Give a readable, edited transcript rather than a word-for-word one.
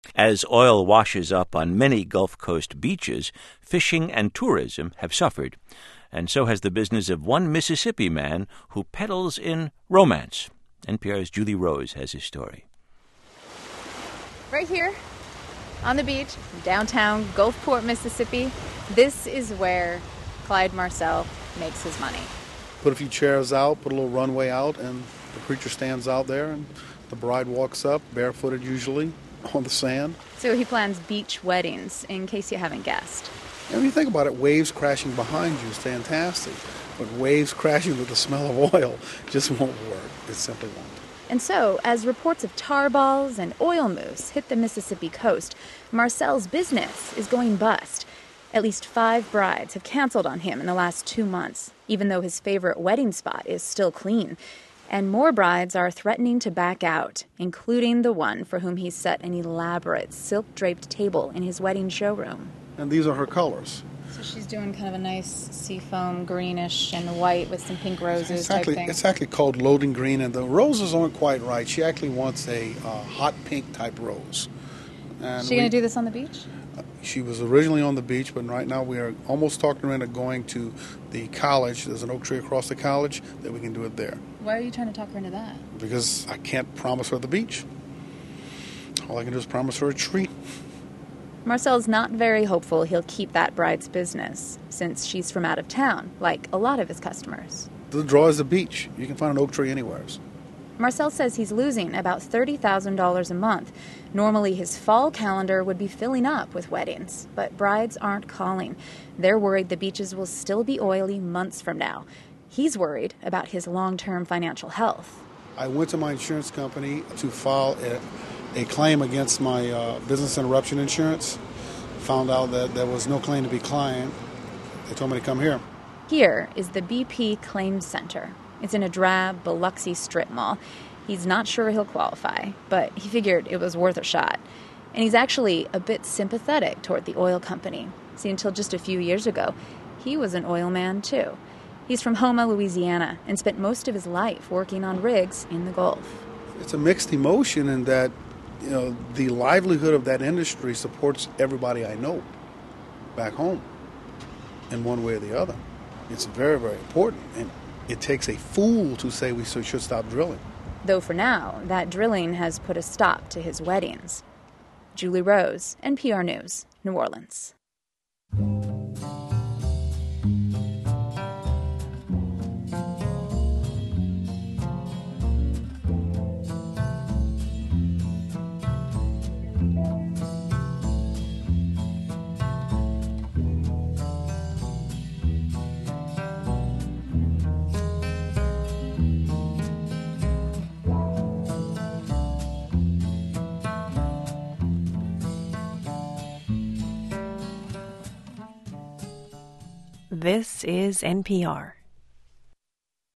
As oil washes up on many Gulf Coast beaches, fishing and tourism have suffered, and so has the business of one Mississippi man who peddles in romance. NPR's Julie Rose has his story. Right here on the beach, downtown Gulfport, Mississippi, this is where Clyde Marcel makes his money. Put a few chairs out, put a little runway out, and the preacher stands out there, and the bride walks up, barefooted usually, on the sand. So he plans beach weddings, in case you haven't guessed. And when you think about it, waves crashing behind you is fantastic, but waves crashing with the smell of oil just won't work. It simply won't. And so, as reports of tar balls and oil moose hit the Mississippi coast, Marcel's business is going bust. At least 5 brides have canceled on him in the last 2 months, even though his favorite wedding spot is still clean. And more brides are threatening to back out, including the one for whom he set an elaborate silk-draped table in his wedding showroom. And these are her colors. So she's doing kind of a nice seafoam greenish and white with some pink roses type thing. It's actually called loading green, and the roses aren't quite right. She actually wants a hot pink type rose. Is she going to do this on the beach? She was originally on the beach, but right now we are almost talking her into going to the college. There's an oak tree across the college that we can do it there. Why are you trying to talk her into that? Because I can't promise her the beach. All I can do is promise her a tree. Marcel's not very hopeful he'll keep that bride's business, since she's from out of town, like a lot of his customers. The draw is the beach. You can find an oak tree anywhere. Marcel says he's losing about $30,000 a month. Normally, his fall calendar would be filling up with weddings, but brides aren't calling. They're worried the beaches will still be oily months from now. He's worried about his long-term financial health. I went to my insurance company to file a claim against my business interruption insurance. Found out that there was no claim to be claimed. They told me to come here. Here is the BP Claims Center. It's in a drab Biloxi strip mall. He's not sure he'll qualify, but he figured it was worth a shot. And he's actually a bit sympathetic toward the oil company. See, until just a few years ago, he was an oil man too. He's from Houma, Louisiana, and spent most of his life working on rigs in the Gulf. It's a mixed emotion in that, the livelihood of that industry supports everybody I know back home in one way or the other. It's very, very important, and it takes a fool to say we should stop drilling. Though for now, that drilling has put a stop to his weddings. Julie Rose, NPR News, New Orleans. This is NPR.